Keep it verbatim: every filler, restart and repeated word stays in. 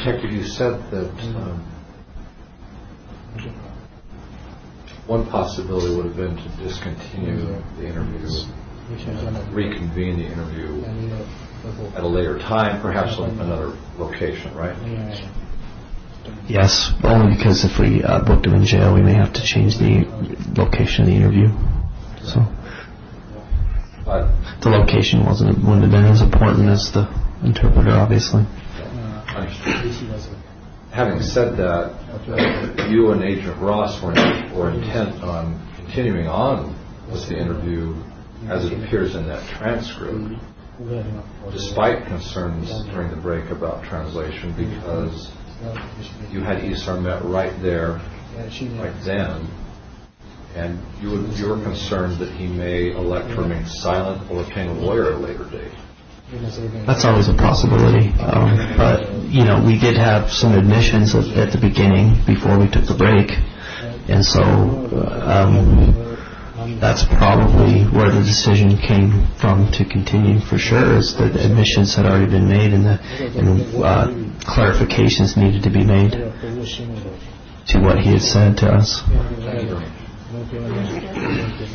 Detective, you said that um, one possibility would have been to discontinue the interview, reconvene the interview at a later time, perhaps on another location, right? Yes, only because if we uh, booked him in jail, we may have to change the location of the interview. So But the location wasn't wouldn't have been as important as the interpreter, obviously. having said that, uh, you and Agent Ross were, were intent on continuing on with the interview as it appears in that transcript, despite concerns during the break about translation, because you had Isar met right there, right then, and you, would, you were concerned that he may elect to remain silent or obtain a lawyer at a later date. That's always a possibility, um, but you know, we did have some admissions at, at the beginning before we took the break, and so um, that's probably where the decision came from to continue for sure. Is that the admissions had already been made and the and, uh, clarifications needed to be made to what he had said to us.